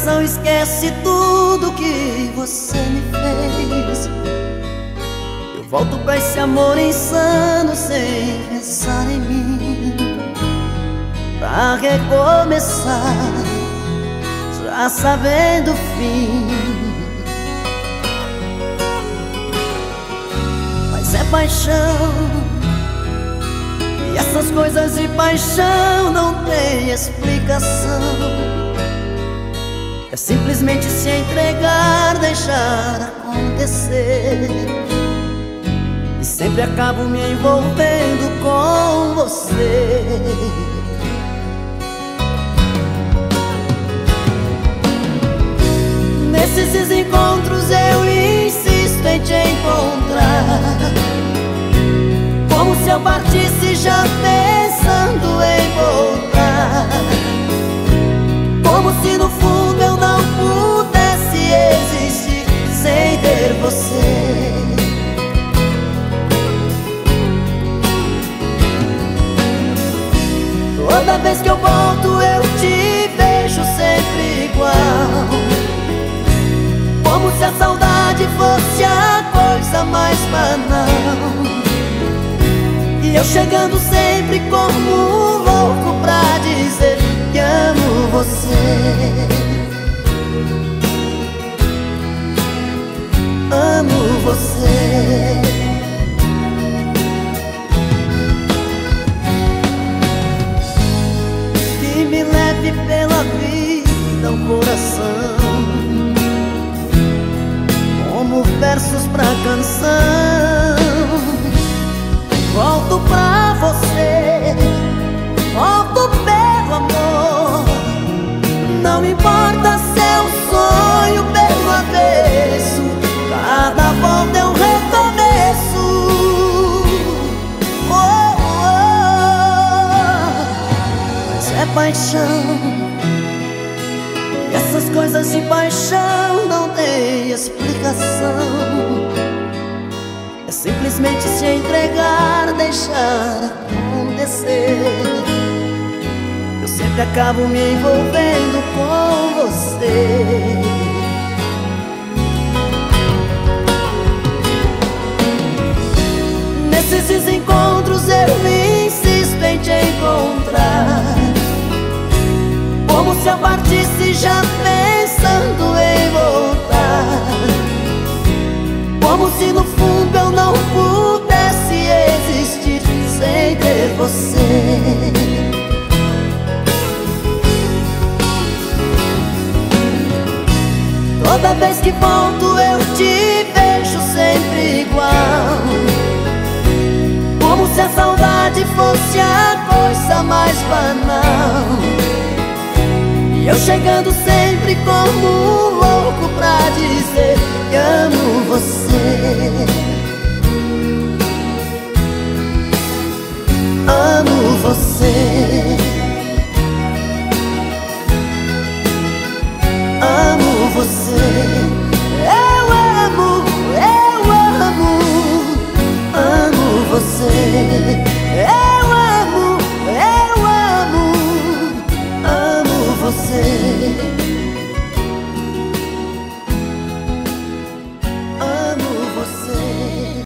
coração esquece tudo que você me fez. Eu volto pra esse amor insano sem pensar em mim, pra recomeçar, já sabendo o fim. Mas é paixão, e essas coisas de paixão não tem explicação. É simplesmente se entregar, deixar acontecer, e sempre acabo me envolvendo com você. Nesses desencontros eu insisto em te encontrar, como se eu partisse já pensando em voltar, como se no fundo eu não pudesse existir sem ter você. Toda vez que eu volto eu te vejo sempre igual, como se a saudade fosse a coisa mais banal, e eu chegando sempre como um louco pra dizer que amo você. Amo você. Que me leve pela vida o coração, como versos pra canção. Volto pra você, volto pelo amor. Não importa se é um sonho pelo avesso, cada volta é um recomeço. Oh, oh. Mas é paixão, e essas coisas de paixão não tem explicação. É simplesmente se entregar, deixar acontecer. Eu sempre acabo me envolvendo com você. Nesses desencontros eu insisto em te encontrar, como se eu partisse já pensando em voltar, como se no fundo eu não pudesse existir sem ter você. Toda vez que volto eu te vejo sempre igual, como se a saudade fosse a coisa mais banal, e eu chegando sempre como um louco pra